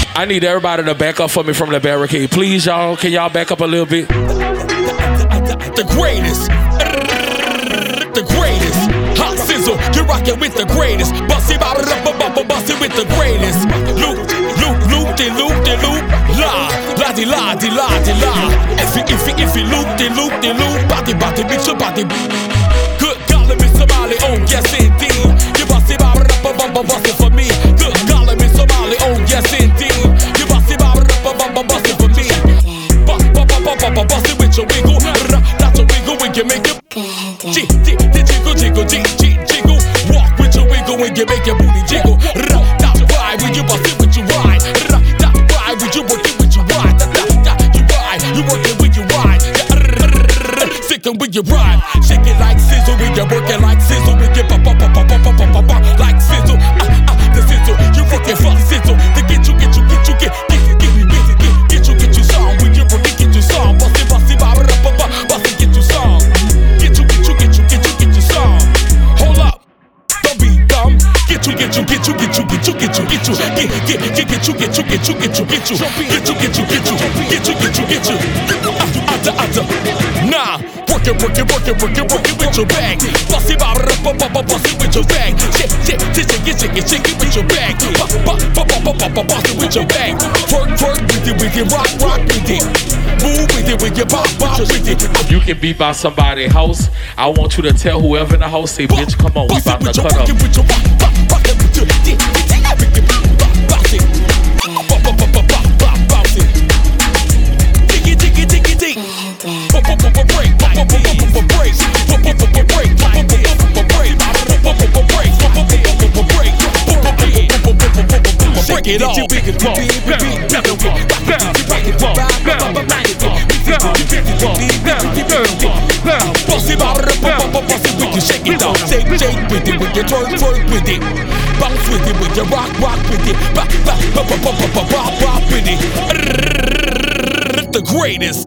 I need everybody to back up for me from the barricade. Please, y'all. Can y'all back up a little bit? The greatest. The greatest. Hot sizzle. You're rocking with the greatest. Bust it with the greatest. Loop, de loop. La, la di la. If you loop, body, bitch, your body. Good God, let me Somali, oh yes indeed. You bust it for me. Good God, let me Somali, oh yes indeed. You bust it for me. Bust it with your wiggle. Not your wiggle when you make it. Jiggle. Walk with your wiggle when you make your booty jiggle. Not ride when you bust it with your ride. Not ride when you work it with your ride. You work it with your ride. Sticking with your ride. Shake it like sizzle when you're working like sizzle. When you pop like sizzle. The sizzle. You working for sizzle. To get you song. When you work it, get you song. Bust it, get you song. Get you song. Hold up. Don't be dumb. Get you. Nah, work it with your bag. Bust it with your bag. Shake it with your bag. Bust it with your bag. Work with it, rock with it. Move with it, with your bop with it. You can be by somebody's house. I want you to tell whoever in the house, say, bitch, come on, we about to cut up. Break it off. Bust it with you, shake it off. Shake with it, with your twerk with it. Bounce with it, with your rock with it. Rock with it. The greatest.